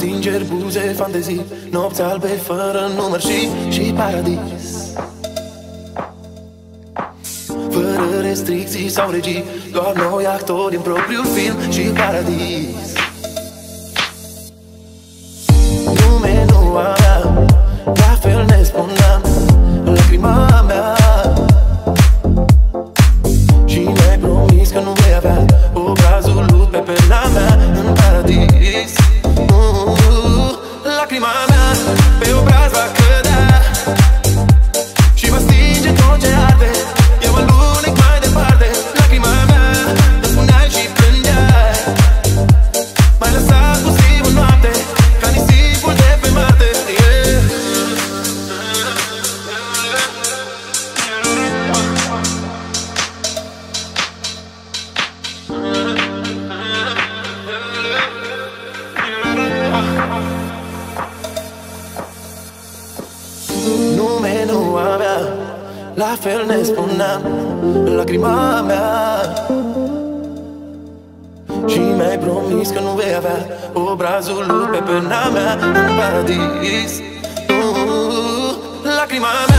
Stingeri, buze, fantezii, nopți albe fără număr și paradis. Fără restricții sau regii, doar noi actori în propriul film și paradis. Lume nu avea, la fel ne spuneam, lacrima mea. Și mi-ai promis că nu vei avea obrazul lui pe pena mea în paradis. Lacrima mea pe obraz va cădea și va stinge tot ce arde. Eu alunec mai departe. Lacrima mea îmi spuneai și plângeai, m-ai lăsat pustiu în noapte ca nisipul de pe Marte. Nume nu avea, la fel ne spuneam, lacrima mea. Și mi-ai promis că nu vei avea obrazul lui pe pena mea în paradis. Lacrima mea.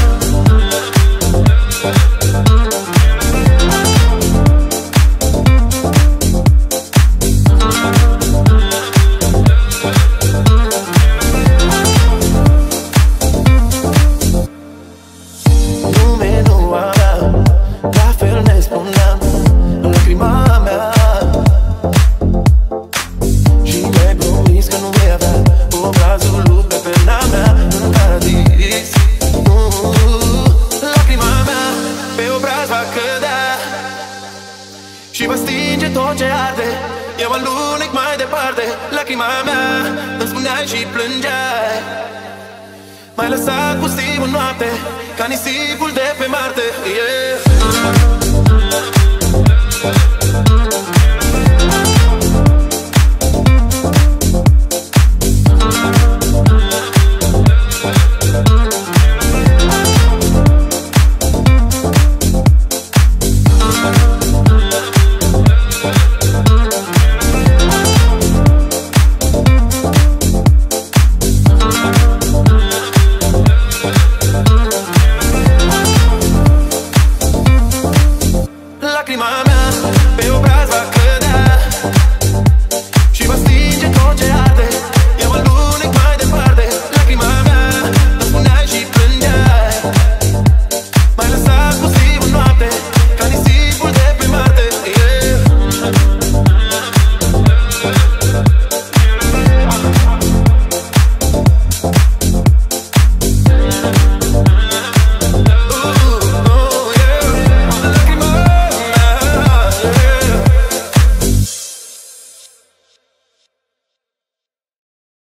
Și va stinge tot ce arde. Eu alunec mai departe. Lacrima mea îmi spuneai și plângeai, m-ai lăsat pustiu în noapte ca nisipul de pe Marte.